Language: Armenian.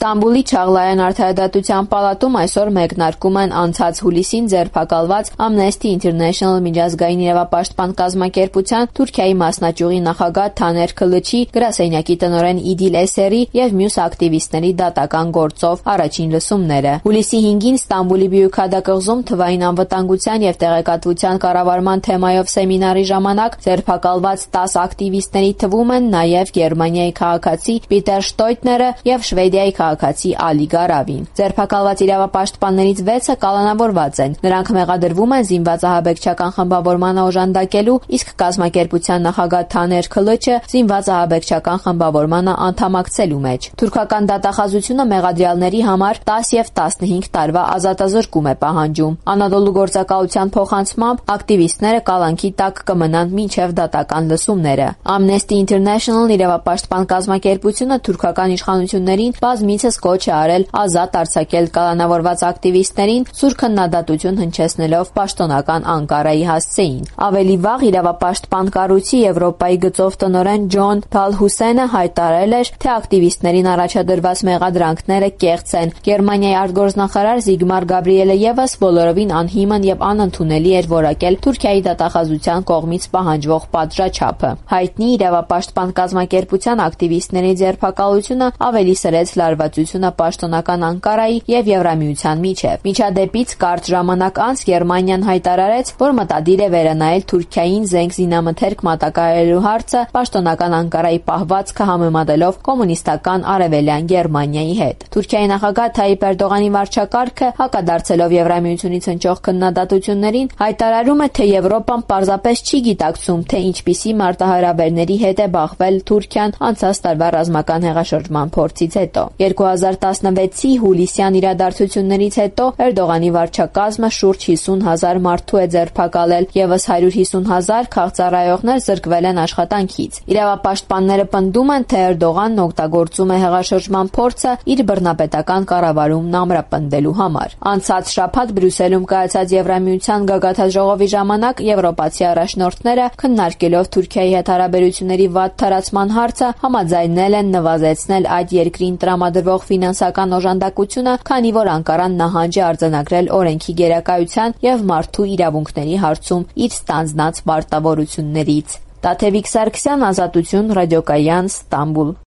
Ստամբուլի Չաղլայան արդարադատության պալատում այսօր մեկնարկում են անցած հուլիսին ձերբակալված Amnesty International միջազգային իրավապաշտպան կազմակերպության Թուրքիայի մասնաճյուղի նախագահ Թաներ Քլիչի, գրասենյակի տնօրեն Իդիլ Էսերի եւ մյուս ակտիվիստների դատական գործով առաջին լսումները։ Հուլիսի 5-ին Ստամբուլի Բյուքադակղզում թվային անվտանգության եւ տեղեկատվության կառավարման թեմայով սեմինարի ժամանակ ձերբակալված 10 ակտիվիստների թվում են նաեւ Գերմանիայի քաղաքացի Պիտեր Շտոյտները եւ Շվեդիայի քաղաքացի Ալի Գարավին։ Ձերբակալված իրավապաշտպաններից 6-ը կալանավորված են։ Նրանք մեղադրվում են զինված ահաբեկչական խմբավորմանը օժանդակելու, իսկ կազմակերպության նախագահ Թաներ Քլիչը զինված ահաբեկչական խմբավորմանը անդամակցելու մեջ։ Թուրքական դատախազությունը մեղադրյալների համար 10 եւ 15 տարվա ազատազրկում է պահանջում։ Անադոլու գործակալության փոխանցմամբ ակտիվիստները կալանքի տակ կմնան մինչև դատական լսումները։ Amnesty International իրավապաշտպան կազմակերպությունը թուրքական իշխանություններին բազմիցս կոչ է արել ազատ արձակել կալանավորված ակտիվիստներին, սուր քննադատություն հնչեցնելով պաշտոնական Անկարայի հասցեին։ Ավելի վաղ իրավապաշտպան կառույցի Եվրոպայի գծով տնօրեն Ջոն Թալհուսենը հայտարարել էր, թե ակտիվիստներին առաջադրված մեղադրանքները կեղծ են։ Գերմանիայի արտգործնախարար Զիգմար Գաբրիելը եւս բոլորովին անհիմն եւ անընդունելի էր որակել Թուրքիայի դատախազության կողմից պահանջվող պատժաչափը։ Հայտնի իրավապաշտպան կազմակերպության ակտիվիստների ձերբակալությունը ավելի սրեց լարվածությունը պաշտոնական Անկարայի եւ Եվրամիության միջև։ Միջադեպից կարճ ժամանակ անց Գերմանիան հայտարարեց, որ մտադիր է վերանայել Թուրքիային զենք զինամթերք մատակարարելու հարցը պաշտոնական Անկարայի պահվածքը համեմատելով կոմունիստական արևելյան Գերմանիայի հետ։ Թուրքիայի նախագահ Թայիպ Էրդողանի վարչակարգը, հակադարձելով Եվրամիությունից հնչող քննադատություններին, հայտարարում է, թե Եվրոպան պարզապես չի գիտակցում, թե ինչպիսի մարտահրավերների հետ է բախվել Թուրքիան անցած տարվա ռազմական հեղաշրջման փորձից հետո։ 2016-ի հուլիսյան իրադարձություններից հետո Էրդողանի վարչակազմը շուրջ 50,000 մարդու է ձերբակալել, եւս 150,000 քաղցառայողներ զրկվել են աշխատանքից։ Իրավապաշտպանները պնդում են, թե Էրդողանն օգտագործում է հեղաշրջման փորձը իր բռնապետական կառավարումն ամրապնդելու համար։ Անցած շաբաթ Բրյուսելում կայացած Եվրամիության գագաթաժողովի ժամանակ եվրոպացի առաջնորդները քննարկելով Թուրքիայի հետ հարաբերությունների վատ թարացման հարցը համաձայնել են նվազեցնել այդ երկրին տրամադրվող ֆինանսական օժանդակությունը, քանի որ Անկարան նահանջ է արձանագրել օրենքի գերակայության եւ մարդու իրավունքների հարցում իր ստանձնած պարտավորություններից։ Տաթևիկ Սարգսյան, Ազատություն, Ռադիոկայան, Ստամբուլ։